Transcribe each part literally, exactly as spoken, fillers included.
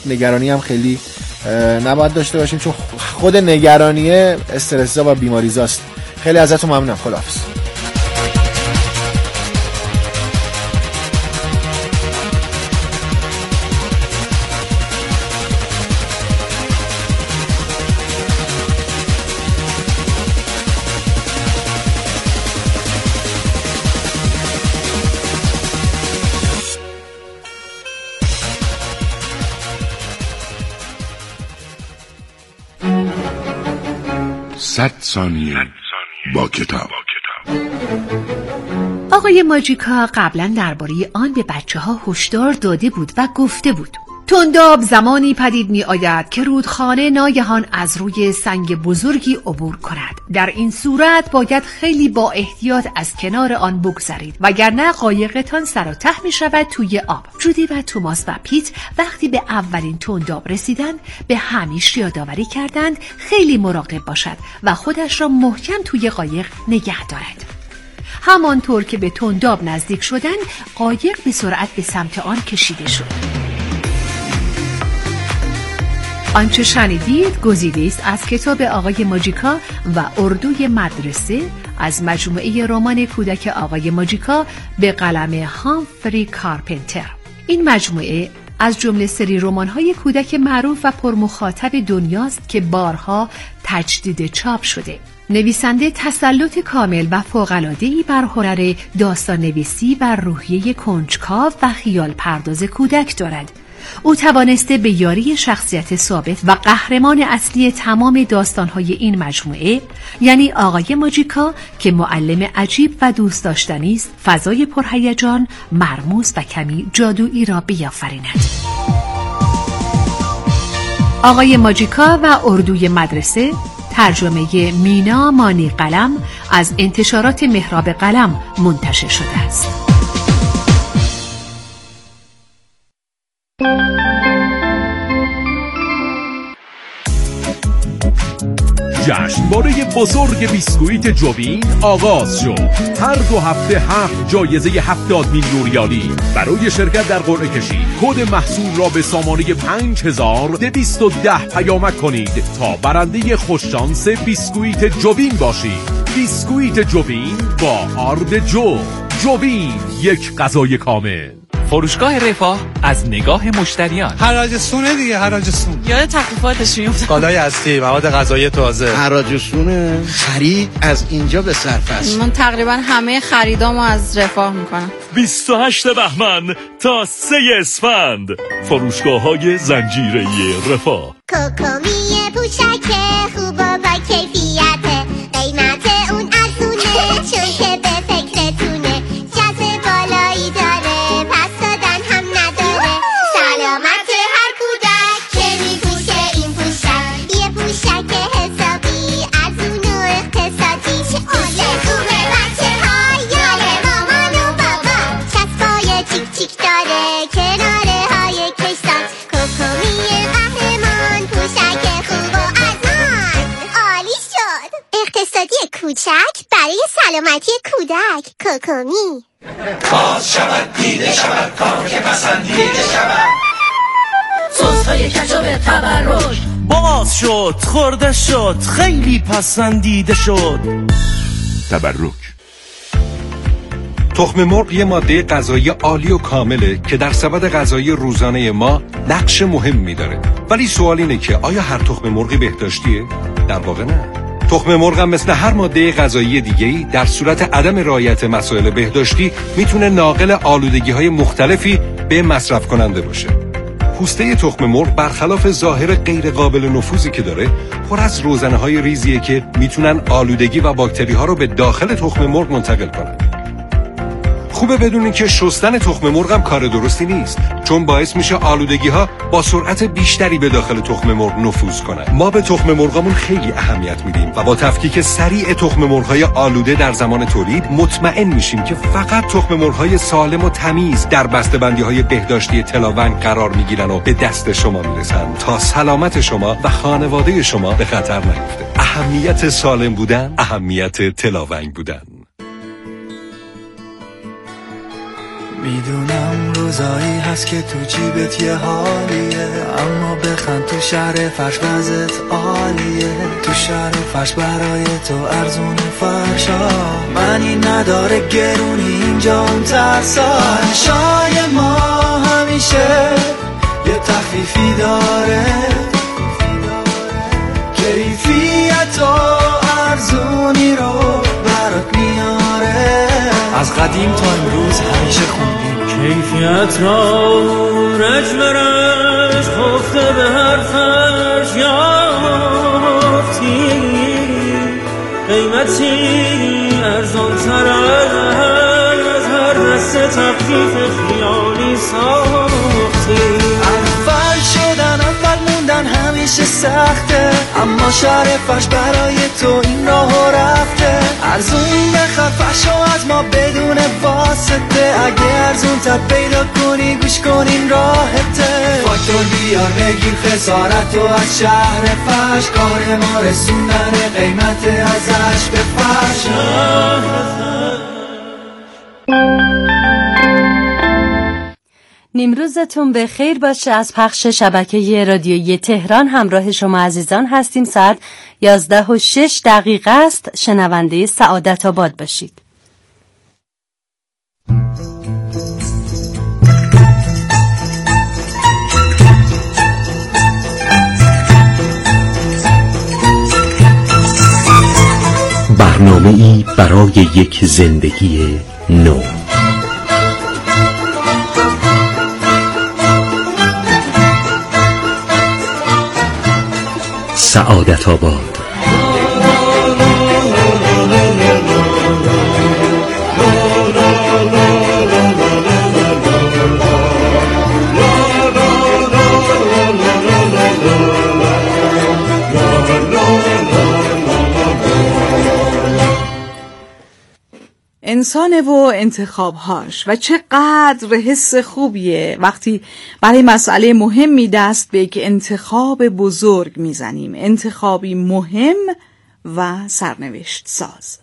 نگرانی هم خیلی نباید داشته باشیم، چون خود نگرانیه استرس‌زا و بیماریزاست. خیلی ازتون ممنونم. خداحافظ. صد ثانیه با کتاب. آقای ماجیکا قبلا درباره آن به بچه ها هشدار داده بود و گفته بود تنداب زمانی پدید می آید که رودخانه ناگهان از روی سنگ بزرگی عبور کند. در این صورت باید خیلی با احتیاط از کنار آن بگذرید وگرنه قایقتان سر و ته می شود توی آب. جودی و توماس و پیت وقتی به اولین تنداب رسیدند به همیش یادآوری کردند خیلی مراقب باشد و خودش را محکم توی قایق نگه دارد. همانطور که به تنداب نزدیک شدند قایق به سرعت به سمت آن کشیده شد. آنچه شنیدید گزیده است از کتاب آقای ماجیکا و اردوی مدرسه از مجموعه رمان کودک آقای ماجیکا به قلم هامفری کارپنتر. این مجموعه از جمله سری رمان‌های کودک معروف و پرمخاطب دنیاست که بارها تجدید چاپ شده. نویسنده تسلط کامل و فوق‌العاده‌ای بر هنر داستان نویسی و روحیه کنجکاو و خیال پرداز کودک دارد. او توانسته به یاری شخصیت ثابت و قهرمان اصلی تمام داستان‌های این مجموعه، یعنی آقای ماجیکا که معلم عجیب و دوست داشتنی است، فضای پرهیجان، مرموز و کمی جادویی را بیافریند. آقای ماجیکا و اردوی مدرسه، ترجمه مینا مانی قلم، از انتشارات محراب قلم منتشر شده است. جشنواره بزرگ بیسکویت جوین آغاز شد. هر دو هفته هفت جایزه هفتاد میلیون ریالی. برای شرکت در قرعه کشی کد محصول را به سامانه پنج هزار دویست و ده پیامک کنید تا برنده خوششانس بیسکویت جوین باشید. بیسکویت جوین با آرد جو. جوین، یک غذای کامل. فروشگاه رفاه از نگاه مشتریان. حراج سونه دیگه، حراج سون. یاد تخفیفاتش میافتم. کالای اصلی، مواد غذایی تازه. حراج سونه. خرید از اینجا به صرف است. من تقریبا همه خریدامو از رفاه میکنم. بیست و هشت بهمن تا سه اسفند. فروشگاه‌های زنجیره‌ای رفاه. کوکومی پوشک خوب و با کیفیته. قیمت اون ارزونه چون که به فکرتونه. جذب بالایی داره. کوچک برای سلامتی کودک. کوکومی. باز شود دیده شود کار که پسندیده شود. سس های کچوب تبرک باز شد، خورده شد، خیلی پسندیده شد. تبرک. تخم مرغ یه ماده غذایی عالی و کامله که در سبد غذایی روزانه ما نقش مهمی داره. ولی سوال اینه که آیا هر تخم مرغی بهداشتیه؟ در واقع نه. تخم مرغ هم مثل هر ماده غذایی دیگه‌ای در صورت عدم رعایت مسائل بهداشتی میتونه ناقل آلودگی‌های مختلفی به مصرف کننده باشه. پوسته تخم مرغ برخلاف ظاهر غیر قابل نفوذی که داره، پر از روزنه‌های ریزیه که میتونن آلودگی و باکتری‌ها رو به داخل تخم مرغ منتقل کنن. خوبه بدونین که شستن تخم مرغ هم کار درستی نیست، چون باعث میشه آلودگی ها با سرعت بیشتری به داخل تخم مرغ نفوذ کنن. ما به تخم مرغمون خیلی اهمیت میدیم و با تفکیک سریع تخم مرغ های آلوده در زمان تولید مطمئن میشیم که فقط تخم مرغ های سالم و تمیز در بسته‌بندی های بهداشتی تلاونگ قرار میگیرن و به دست شما میرسن تا سلامت شما و خانواده شما به خطر نیفته. اهمیت سالم بودن، اهمیت تلاونگ بودن. میدونم روزایی هست که تو جیبت یه حالیه، اما بخند تو شهر فرش وزت عالیه، تو شهر فرش برای تو ارزون فرشا، منی نداره گرونی اینجا اون ترسا. شای ما همیشه یه تخفیفی داره، کیفیت و ارزونی رو برات میاره، از قدیم تا امروز همیشه خوندیم کیفیت را رج برش خفته به هر فرش یافتی، قیمتی ارزان تر از هر دسته تخفیف خیالی ساختی. اول شدن اول موندن همیشه سخته، اما شهر فرش برای تو این راهو رفته. ارزون بخر فرشو از ما بدون واسطه، اگه ارزون تر پیدا کنی گوش کن این راحته. فاکتور بیار بگیر خسارت و از شهر فرش، کار ما رسوندن قیمت ازش به فرش. نیمروزتون به خیر باشه. از پخش شبکه رادیویی تهران همراه شما عزیزان هستیم. ساعت یازده و شش دقیقه است. شنونده سعادت آباد باشید. برنامه‌ای برای یک زندگی نو. سعادت آباد. انسان و انتخابهاش و چقدر حس خوبیه وقتی برای مسئله مهمی دست به یک انتخاب بزرگ میزنیم، انتخابی مهم و سرنوشت ساز.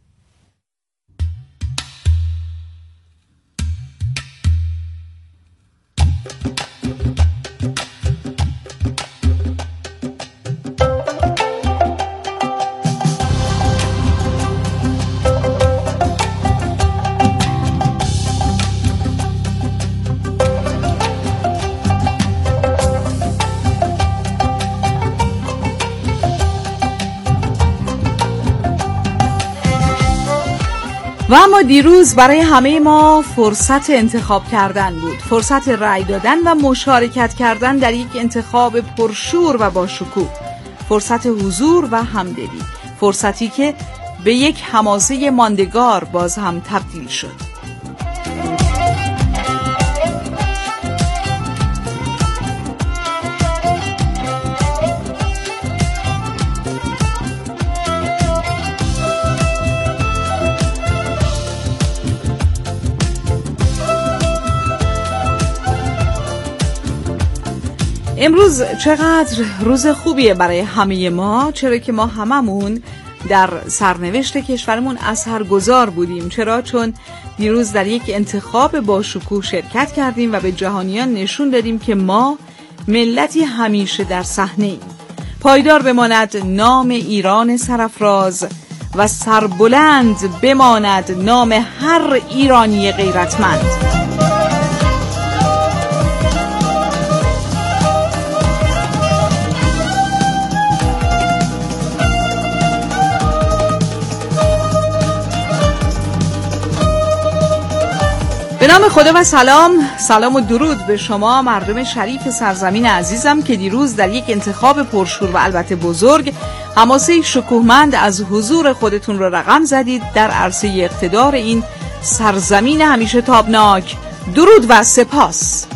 و اما دیروز برای همه ما فرصت انتخاب کردن بود، فرصت رأی دادن و مشارکت کردن در یک انتخاب پرشور و با شکوه، فرصت حضور و همدلی، فرصتی که به یک حماسه ماندگار باز هم تبدیل شد. امروز چقدر روز خوبیه برای همه ما، چرا که ما هممون در سرنوشت کشورمون اثرگذار بودیم. چرا؟ چون دیروز در یک انتخاب با شکوه شرکت کردیم و به جهانیان نشون دادیم که ما ملتی همیشه در صحنه ایم. پایدار بماند نام ایران سرافراز و سربلند بماند نام هر ایرانی غیرتمند. به نام خدا و سلام، سلام و درود به شما مردم شریف سرزمین عزیزم که دیروز در یک انتخاب پرشور و البته بزرگ حماسه شکوهمند از حضور خودتون رو رقم زدید در عرصه اقتدار این سرزمین همیشه تابناک. درود و سپاس.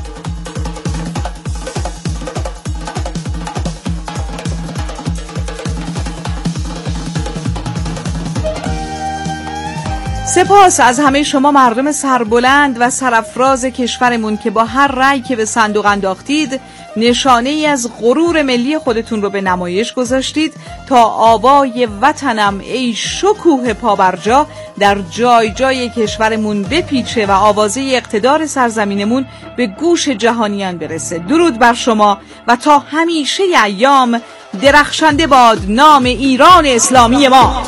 سپاس از همه شما مردم سربلند و سرافراز کشورمون که با هر رأی که به صندوق انداختید نشانه ای از غرور ملی خودتون رو به نمایش گذاشتید تا آوای وطنم ای شکوه پابرجا در جای جای کشورمون بپیچه و آوازه اقتدار سرزمینمون به گوش جهانیان برسه. درود بر شما و تا همیشه ایام درخشنده باد نام ایران اسلامی ما.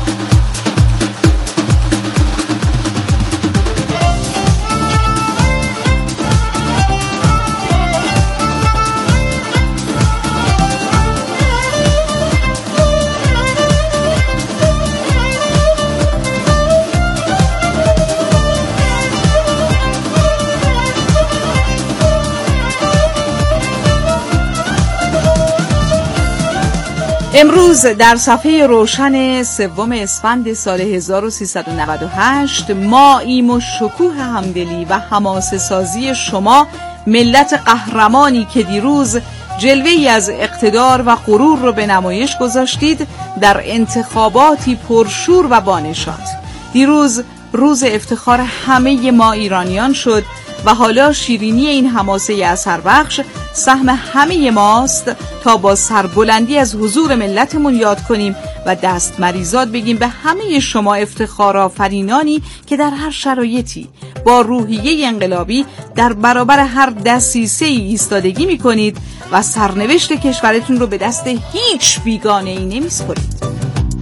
امروز در صفحه روشن سوم اسفند سال هزار و سیصد و نود و هشت ماییم و شکوه همدلی و حماسه سازی شما ملت قهرمانی که دیروز جلوه‌ای از اقتدار و غرور رو به نمایش گذاشتید در انتخاباتی پرشور و بانشاد. دیروز روز افتخار همه ما ایرانیان شد و حالا شیرینی این حماسه اثر بخش سهم همه ماست تا با سربلندی از حضور ملتمون یاد کنیم و دست مریزاد بگیم به همه شما افتخار آفرینانی که در هر شرایطی با روحیه انقلابی در برابر هر دسیسه ای ایستادگی می کنید و سرنوشت کشورتون رو به دست هیچ بیگانه ای نمی سپارید.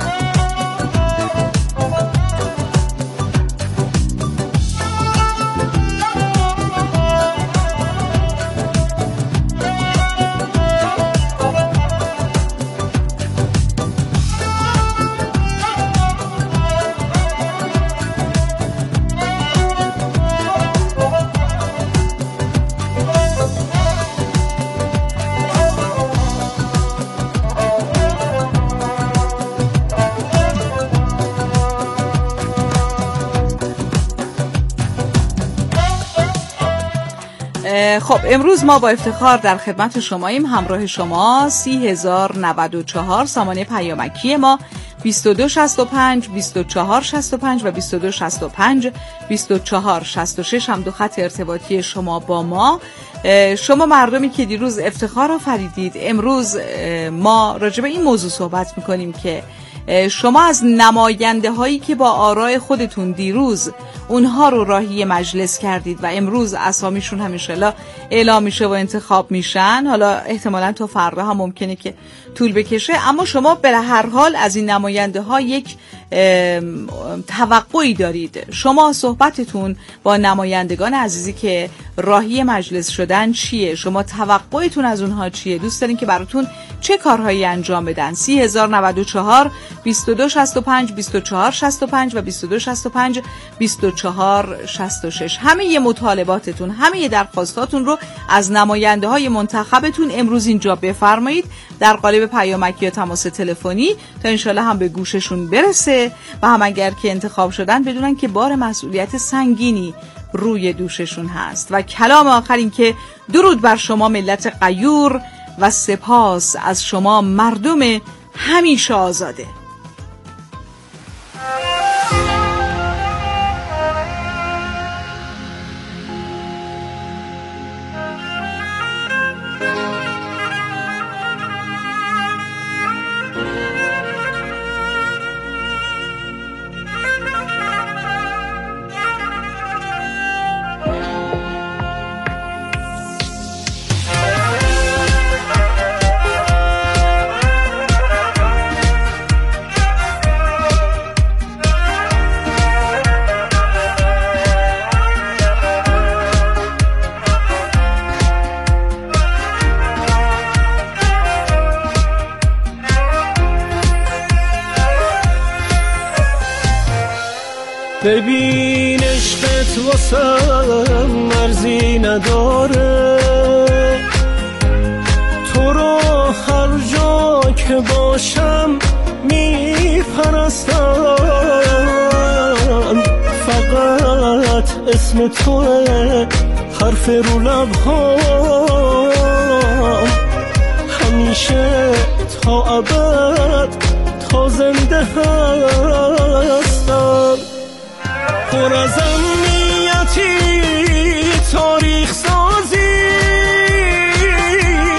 خب امروز ما با افتخار در خدمت شماییم. همراه شما سی هزار نود و چهار سامانه پیامکی ما بیست و دو شصت و پنج بیست و چهار شصت و پنج و بیست و دو شصت و پنج بیست و چهار شصت و شش هم دو خط ارتباطی شما با ما. شما مردمی که دیروز افتخار آفریدید، امروز ما راجع به این موضوع صحبت میکنیم که شما از نماینده هایی که با آراء خودتون دیروز اونها رو راهی مجلس کردید و امروز اسامیشون هم انشالله اعلام میشه و انتخاب میشن، حالا احتمالاً تا فردا هم ممکنه که طول بکشه، اما شما به هر حال از این نماینده ها یک توقعی دارید. شما صحبتتون با نمایندگان عزیزی که راهی مجلس شدن چیه؟ شما توقعتون از اونها چیه؟ دوست دارین که براتون چه کارهایی انجام بدن؟ سی هزار نود و چهار بیست و دو شصت و پنج بیست و چهار شصت و پنج و بیست و دو شصت و پنج بیست و چهار شصت و شش. همه مطالباتتون، همه درخواستاتون رو از نماینده های منتخبتون امروز اینجا بفرمایید در قالب پیامکی یا تماس تلفنی تا انشالله هم به گوششون برسه و هم اگر که انتخاب شدن بدونن که بار مسئولیت سنگینی روی دوششون هست. و کلام آخر این که درود بر شما ملت غیور و سپاس از شما مردم همیشه آزاده. ببین عشقت واسم مرزی نداره، تو رو هر جا که باشم میپرستم، فقط اسم توه حرف رو لبهام، همیشه تا ابد تا زنده هستم، پر از امنیتی تاریخ سازی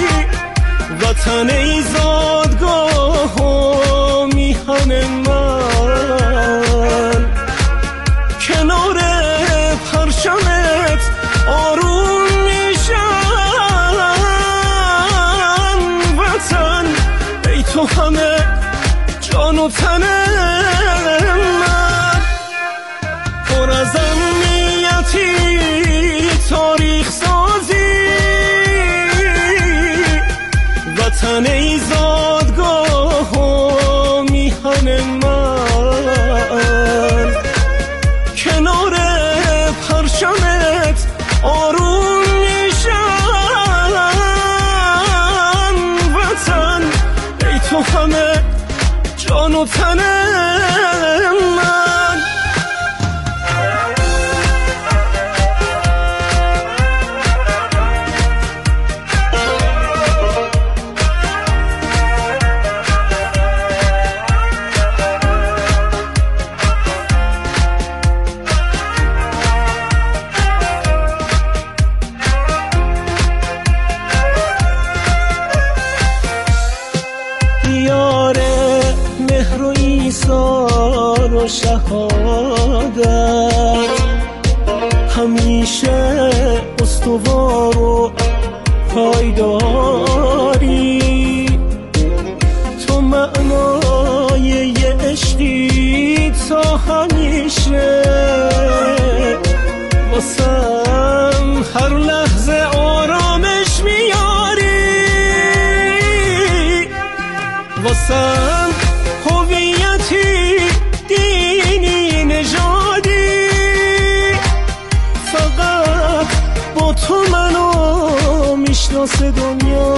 وطن ای زادگاه و میهن من، کنار پرچمت آروم میشم. وطن ای تو همه جان و تن من، پر از امنیتی تاریخ سازی. وطن ای زادگاه و میهن من، کنار پرچمت آروم میشم. وطن ای تو همه جان و تن من. و شهادت همیشه استوار و پایداری. تو معنای یه عشقی تا همیشه، واسم هر لحظه آرامش میاری. واسم هویتی دینی نژادی، فقط با تو منو میشناسه دنیا.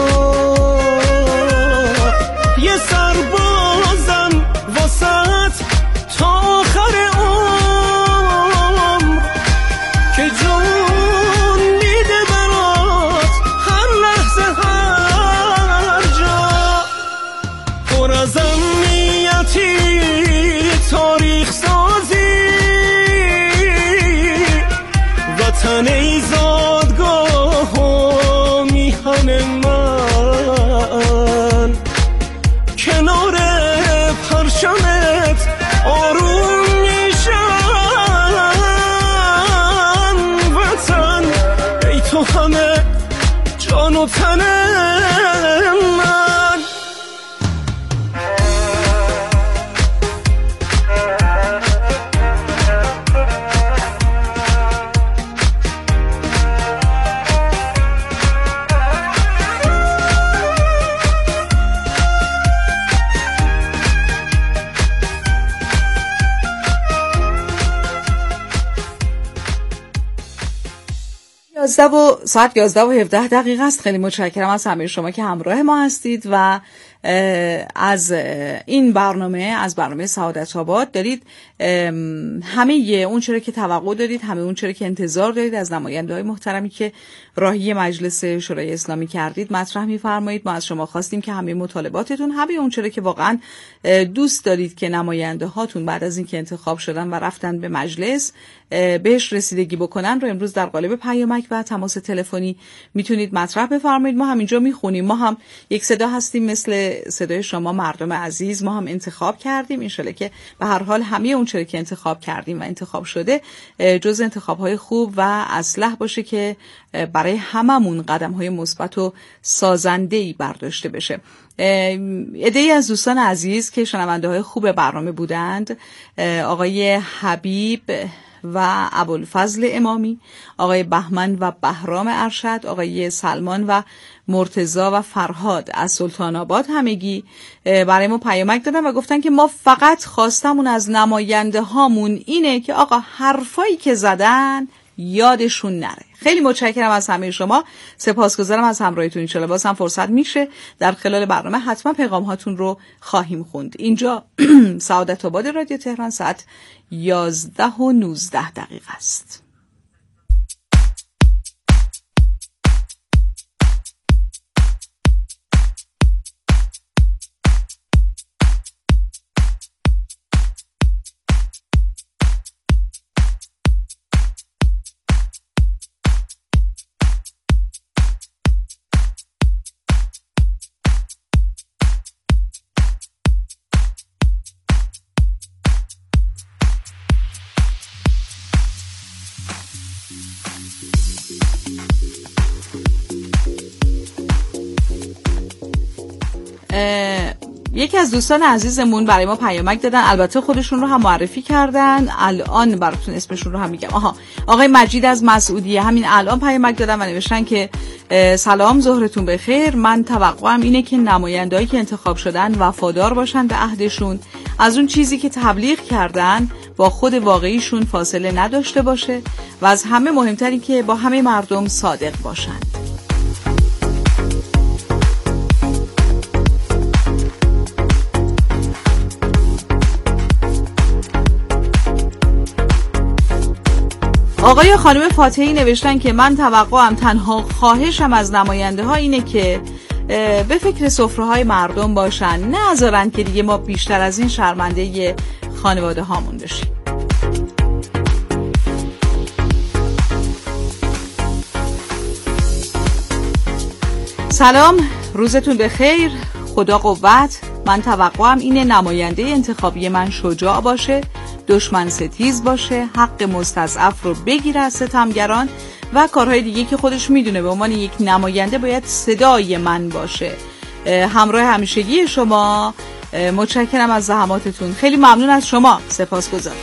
یه سربازم واسط تا آخر عمر که جون میده برات هر لحظه هر جا. پر از امنیتی تاریخ سازی. وطن ای زادگاه و میهن من، کنار پرچمت آروم میشم. وطن ای تو همه جان و تن من. یازده و ساعت یازده و هفده دقیقه است. خیلی متشکرم از همه شما که همراه ما هستید و از این برنامه، از برنامه سعادت آباد دارید همه اون چرا که توقع دارید، همه اون چرا که انتظار دارید از نماینده‌های محترمی که راهی مجلس شورای اسلامی کردید مطرح می‌فرمایید. ما از شما خواستیم که همه مطالباتتون، همه اون چرا که واقعا دوست دارید که نماینده هاتون بعد از اینکه انتخاب شدن و رفتن به مجلس بهش رسیدگی بکنن رو امروز در قالب پیامک و تماس تلفنی میتونید مطرح بفرمایید. ما همینجا میخونیم. ما هم یک صدا هستیم مثل صدای شما مردم عزیز. ما هم انتخاب کردیم، انشالله که به هر حال همه اون چرا که انتخاب کردیم و انتخاب شده جز انتخاب‌های خوب و اصلح باشه که برای هممون قدم‌های مثبت و سازنده‌ای برداشته بشه. عده‌ای از دوستان عزیز که شنونده‌های خوب برنامه بودند، آقای حبیب و ابوالفضل امامی، آقای بهمن و بهرام ارشد، آقای سلمان و مرتضی و فرهاد از سلطان آباد همگی برای ما پیامک دادن و گفتن که ما فقط خواستمون از نماینده هامون اینه که آقا حرفایی که زدن یادشون نره. خیلی متشکرم از همه شما، سپاسگزارم از همراهیتون. ان شاءالله باز هم فرصت میشه در خلال برنامه حتما پیغام هاتون رو خواهیم خوند. اینجا سعادت آباد رادیو تهران، ساعت یازده و نوزده دقیقه است. یکی از دوستان عزیزمون برای ما پیامک دادن، البته خودشون رو هم معرفی کردن، الان براتون اسمشون رو هم میگم. آها، آقای مجید از مسعودیه همین الان پیامک دادن و نوشتن که سلام، ظهرتون بخیر. من توقعم اینه که نمایندهایی که انتخاب شدن وفادار باشن به عهدشون، از اون چیزی که تبلیغ کردن با خود واقعیشون فاصله نداشته باشه و از همه مهمتری که با همه مردم صادق باشن. آقای خانم فاتحی نوشتن که من توقعم، تنها خواهشم از نماینده ها اینه که به فکر سفره های مردم باشن، نذارن که دیگه ما بیشتر از این شرمنده خانواده هامون بشیم. سلام، روزتون بخیر، خدا قوت. من توقعم اینه نماینده انتخابی من شجاع باشه، دشمن ستیز باشه، حق مستضعف رو بگیره از ستمگران و کارهای دیگه که خودش میدونه به عنوان یک نماینده باید صدای من باشه. همراه همیشگی شما، متشکرم از زحماتتون، خیلی ممنون از شما، سپاسگزارم.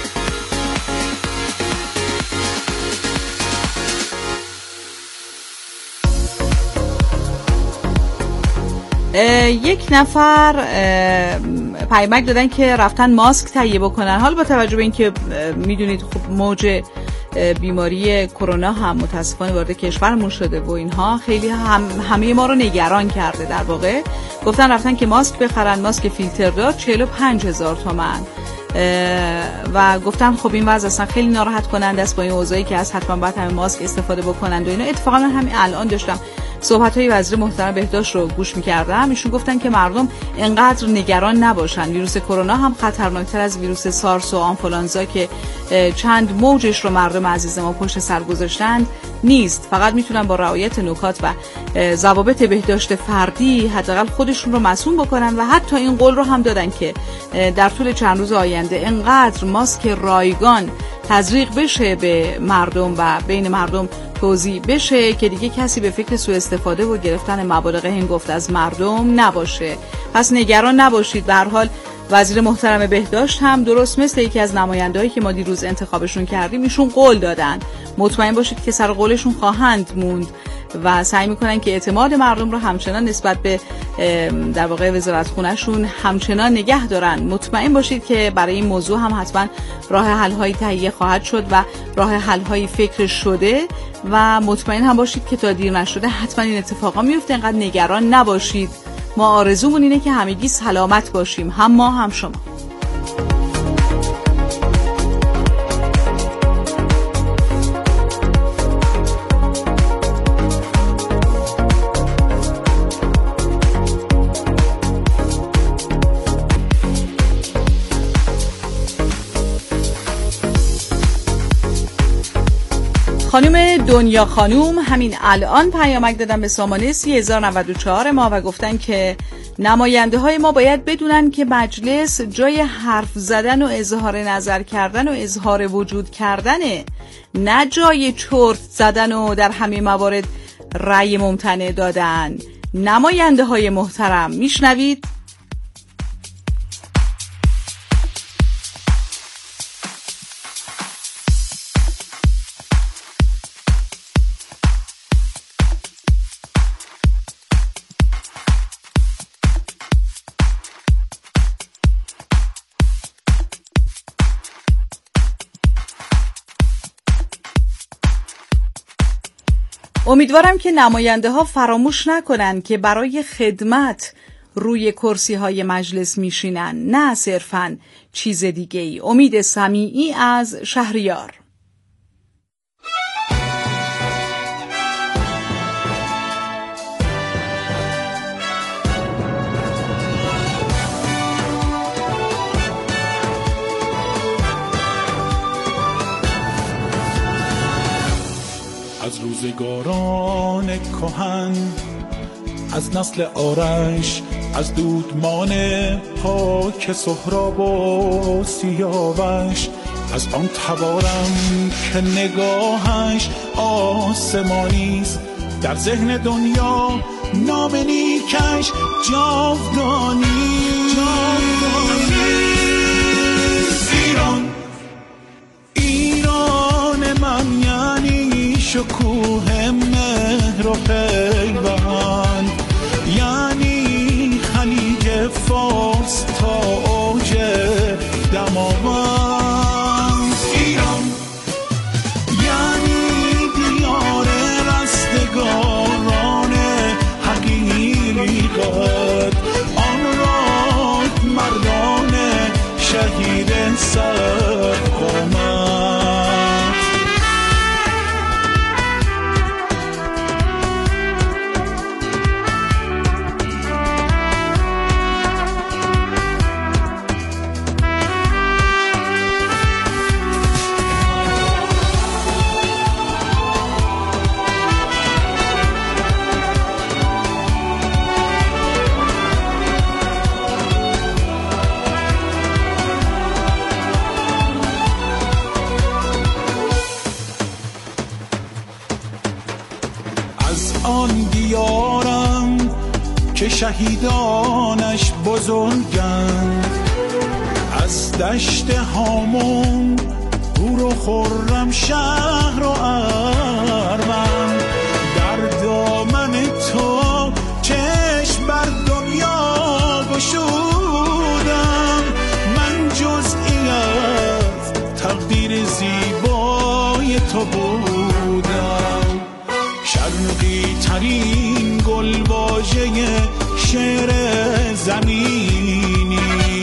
یک نفر پیامک دادن که رفتن ماسک تهیه بکنن. حالا با توجه به اینکه میدونید خب موج بیماری کرونا هم متاسفانه وارد کشورمون شده و اینها خیلی هم همه ما رو نگران کرده، در واقع گفتن رفتن که ماسک بخرن، ماسک فیلتر دار چهل و پنج هزار تومان و گفتن خب این وضع اصلا خیلی ناراحت کننده است با این اوضاعی که از حتما باید همه ماسک استفاده بکنند و اینا. اتفاقا من همین الان داشتم صحبت‌های وزیر محترم بهداشت رو گوش می‌کردم، ایشون گفتن که مردم انقدر نگران نباشن، ویروس کرونا هم خطرناکتر از ویروس سارس و آنفولانزا که چند موجش رو مردم عزیز ما پشت سر گذاشتند نیست. فقط میتونن با رعایت نکات و ضوابط بهداشت فردی حداقل خودشون رو مسئول بکنن و حتی این قول رو هم دادن که در طول چند روز آینده انقدر ماسک رایگان تزریق بشه به مردم و بین مردم توزیع بشه که دیگه کسی به فکر سوء استفاده و گرفتن مبالغ هنگفت از مردم نباشه. پس نگران نباشید. به هر حال وزیر محترم بهداشت هم درست مثل یکی از نمایندهایی که ما دیروز انتخابشون کردیم ایشون قول دادن، مطمئن باشید که سر قولشون خواهند موند و سعی میکنن که اعتماد مردم رو همچنان نسبت به در واقع وزارتخونه‌شون همچنان نگه دارن. مطمئن باشید که برای این موضوع هم حتما راه حل هایی تهیه خواهد شد و راه حل هایی فکر شده و مطمئن هم باشید که تا دیر نشده حتما این اتفاقا میفته. اینقدر نگران نباشید. ما آرزومون اینه که همگی سلامت باشیم، هم ما هم شما. خانم دنیا خانوم همین الان پیامک دادن به سامانه سی هزار و نود و چهار ما و گفتن که نماینده های ما باید بدونن که مجلس جای حرف زدن و اظهار نظر کردن و اظهار وجود کردنه، نه جای چرت زدن و در همه موارد رأی ممتنع دادن. نماینده های محترم، میشنوید؟ امیدوارم که نماینده ها فراموش نکنن که برای خدمت روی کرسی های مجلس میشینن، نه صرفاً چیز دیگه ای. امید سمیعی از شهریار. از روزگاران کهن، از نسل آرش، از دودمان پاک سهراب و سیاوش، از آن تبارم که نگاهش آسمانیست، در ذهن دنیا نام نیکش جاودانی ایران ایران من یعنی شکوه مهر و پیوند، یعنی خلیج فارس تا اوج دماوند. ایران یعنی دیار رستگاران حقیقت، آن را مردان شهید سرقامت. که شهیدانش بزرگند، از دشت هامون هور و خرم شهر و ارمن، در دامن تو چشم بر دنیا گشودم. من جزئی از تقدیر زیبای تو بودم، شرقی ترین گل واژه شعر زمینی،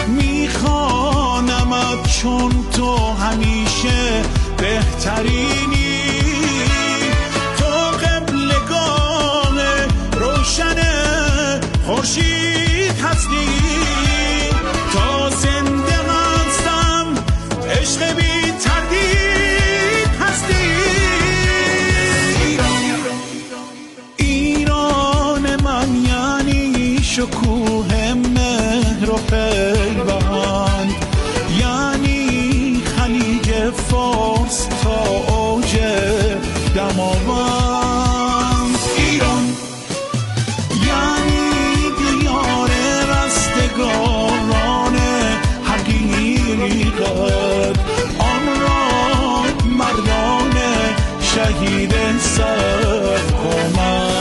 میخوانمت چون تو همیشه بهترینی. تو قبلگاه روشن خورشید هستی، تا زنده هستم عشق بی تردید هستی. شکوه مهر و پیوند، یعنی خلیج فارس تا اوج دماوند. ایران یعنی دیار رستگاران حقیقت، آن را مردان شهید سرقامت.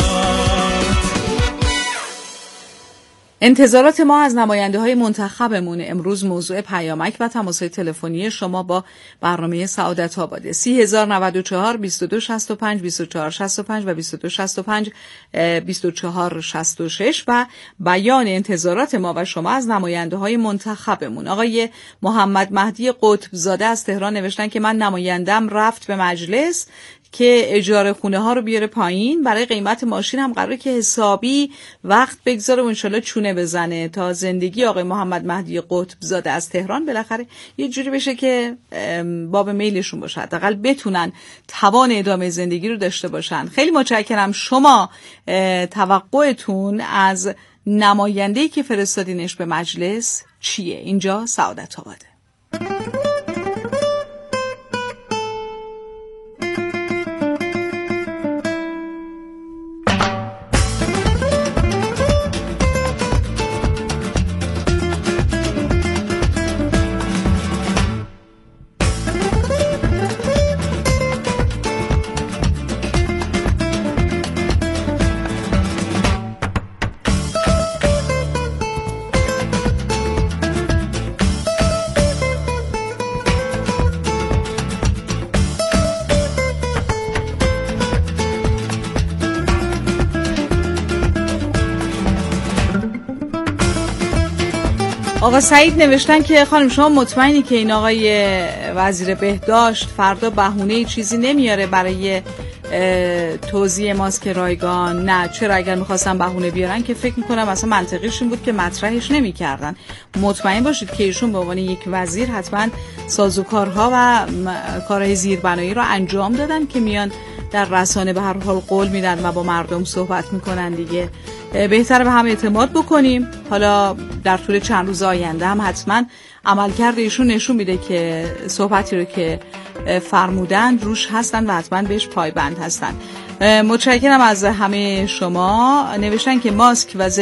انتظارات ما از نماینده های منتخبمون امروز موضوع پیامک و تماس‌های تلفنی شما با برنامه سعادت آباده. سی هزار نود و چهار بیست و دو شصت و پنج بیست و چهار شصت و پنج و بیست و دو شصت و پنج بیست و چهار شصت و شش و بیان انتظارات ما و شما از نماینده های منتخبمون. آقای محمد مهدی قطب زاده از تهران نوشتن که من نمایندم رفت به مجلس که اجاره خونه ها رو بیاره پایین، برای قیمت ماشین هم قراره که حسابی وقت بگذاره و انشالله چونه بزنه تا زندگی آقای محمد مهدی قطب زاده از تهران بالاخره یه جوری بشه که باب میلشون باشه، حداقل بتونن توان ادامه زندگی رو داشته باشن. خیلی متشکرم. شما توقعتون از نماینده‌ای که فرستادینش به مجلس چیه؟ اینجا سعادت آباده. آقا سعید نوشتن که خانم شما مطمئنی که این آقای وزیر بهداشت فردا بهونه چیزی نمیاره برای توزیع ماسک رایگان؟ نه، چرا؟ اگر میخواستن بهونه بیارن که فکر میکنم اصلا منطقیش این بود که مطرحش نمیکردن. مطمئن باشید که ایشون به عنوان یک وزیر حتما سازوکارها و کارهای زیربنایی رو انجام دادن که میان در رسانه به هر حال قول میدن و با مردم صحبت میکنن دیگه. بهتره به هم اعتماد بکنیم. حالا در طول چند روز آینده هم حتما عملکرد ایشون نشون میده که صحبتی رو که فرمودن روش هستن و حتما بهش پایبند هستن. متشکرم از همه شما. نوشتن که ماسک و